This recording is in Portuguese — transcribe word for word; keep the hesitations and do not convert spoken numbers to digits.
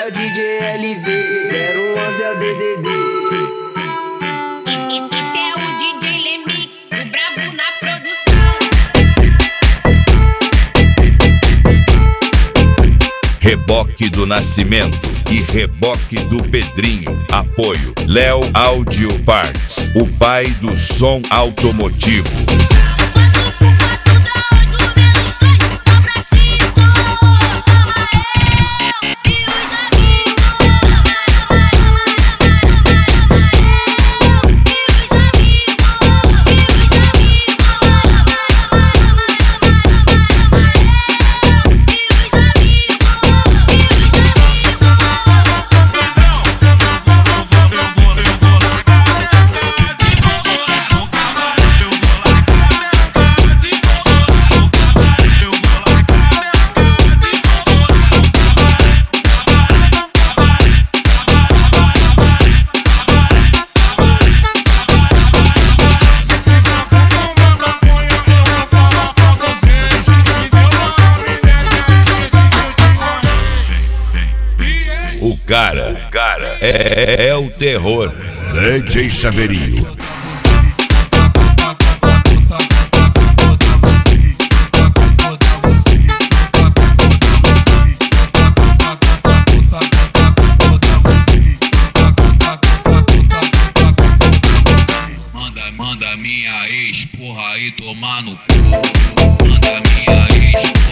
é o D J L Z, zero onze é o D D D. Esse é o D J Lemix, o brabo na produção. Reboque do Nascimento e Reboque do Pedrinho. Apoio Léo Audio Parts, o pai do som automotivo. O cara, o cara é, é, é o terror. D J Chaveirinho. Manda, manda minha ex, porra, aí tomar no cu. Manda minha ex.